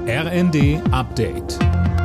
RND Update.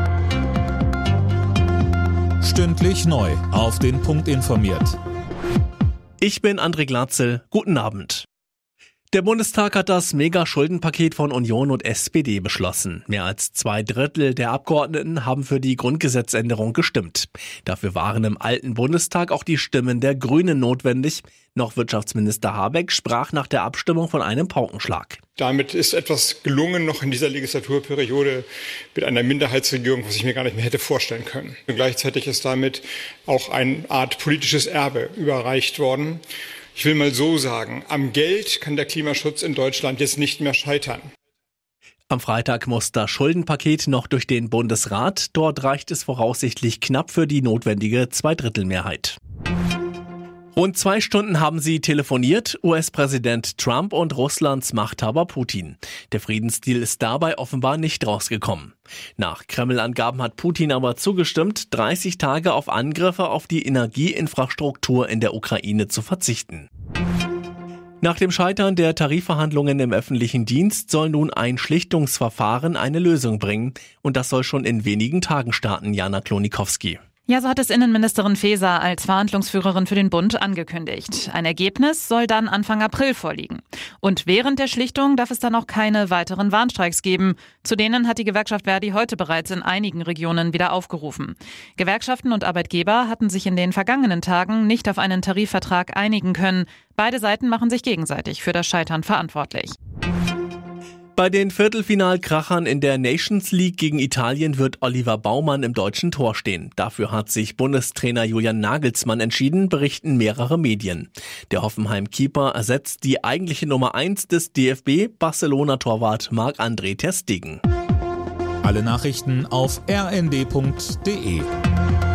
Stündlich neu auf den Punkt informiert. Ich bin André Glatzel. Guten Abend. Der Bundestag hat das Mega-Schuldenpaket von Union und SPD beschlossen. Mehr als 2/3 der Abgeordneten haben für die Grundgesetzänderung gestimmt. Dafür waren im alten Bundestag auch die Stimmen der Grünen notwendig. Noch Wirtschaftsminister Habeck sprach nach der Abstimmung von einem Paukenschlag. Damit ist etwas gelungen noch in dieser Legislaturperiode mit einer Minderheitsregierung, was ich mir gar nicht mehr hätte vorstellen können. Und gleichzeitig ist damit auch eine Art politisches Erbe überreicht worden. Ich will mal so sagen, am Geld kann der Klimaschutz in Deutschland jetzt nicht mehr scheitern. Am Freitag muss das Schuldenpaket noch durch den Bundesrat. Dort reicht es voraussichtlich knapp für die notwendige Zweidrittelmehrheit. Rund 2 Stunden haben sie telefoniert, US-Präsident Trump und Russlands Machthaber Putin. Der Friedensdeal ist dabei offenbar nicht rausgekommen. Nach Kreml-Angaben hat Putin aber zugestimmt, 30 Tage auf Angriffe auf die Energieinfrastruktur in der Ukraine zu verzichten. Nach dem Scheitern der Tarifverhandlungen im öffentlichen Dienst soll nun ein Schlichtungsverfahren eine Lösung bringen. Und das soll schon in wenigen Tagen starten, Jana Klonikowski. Ja, so hat es Innenministerin Faeser als Verhandlungsführerin für den Bund angekündigt. Ein Ergebnis soll dann Anfang April vorliegen. Und während der Schlichtung darf es dann auch keine weiteren Warnstreiks geben. Zu denen hat die Gewerkschaft Verdi heute bereits in einigen Regionen wieder aufgerufen. Gewerkschaften und Arbeitgeber hatten sich in den vergangenen Tagen nicht auf einen Tarifvertrag einigen können. Beide Seiten machen sich gegenseitig für das Scheitern verantwortlich. Bei den Viertelfinalkrachern in der Nations League gegen Italien wird Oliver Baumann im deutschen Tor stehen. Dafür hat sich Bundestrainer Julian Nagelsmann entschieden, berichten mehrere Medien. Der Hoffenheim-Keeper ersetzt die eigentliche Nummer 1 des DFB, Barcelona-Torwart Marc-André ter Stegen. Alle Nachrichten auf rnd.de.